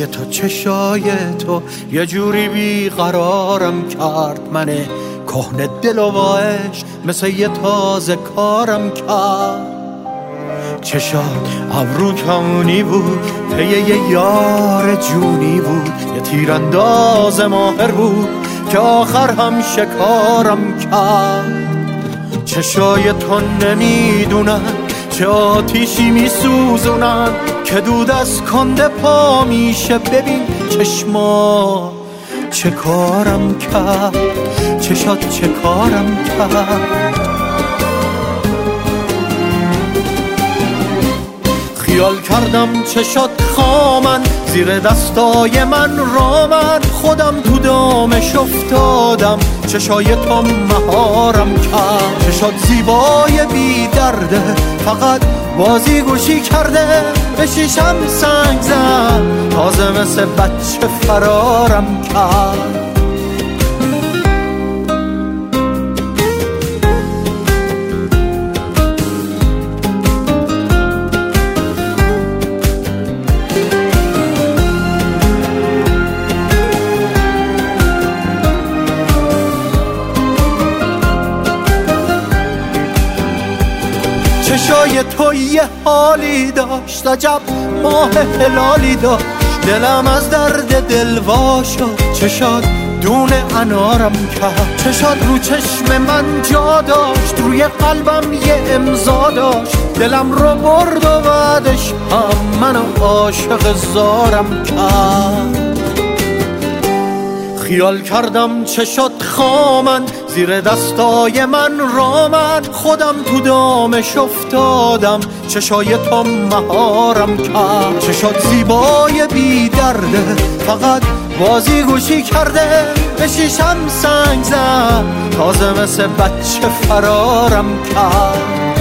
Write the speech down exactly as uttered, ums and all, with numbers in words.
تو چشای تو یه جوری بیقرارم کرد، من کهنه دل و واش مثل یه تازه کارم کرد. چشات ابرو کمونی بود، پی یه یار جونی بود، یه تیرانداز ماهر بود که آخر هم شکارم کرد. چشای تو نمیدونن چه آتیشی میسوزونن که دود از کنده پا میشه. ببین چشما چه کارم کرد، چشات چه کارم کرد. خیال کردم چشات خامن زیر دستای من رامن، خودم تو دامش افتادم چشای تو مهارم کرد. چشات زیبای بی درده فقط بازی گوشی کرده، به شیشم سنگ زد تازه مثل بچه فرارم کرد. چشای تو یه حالی داشت، عجب ماه هلالی داشت، دلم از درد دل وا شد. چشات دونه انارم کرد، چشات رو چشم من جا داشت، روی قلبم یه امضا داشت، دلم رو برد و بعدش هم منو عاشق زارم کرد. خیال کردم چشات خامن زیر دستای من رامن، خودم تو دامش افتادم چشای تو مهارم کرد. چشات زیبای بی درده فقط بازی گوشی کرده، به شیشم سنگ زد تازه مثل بچه فرارم کرد.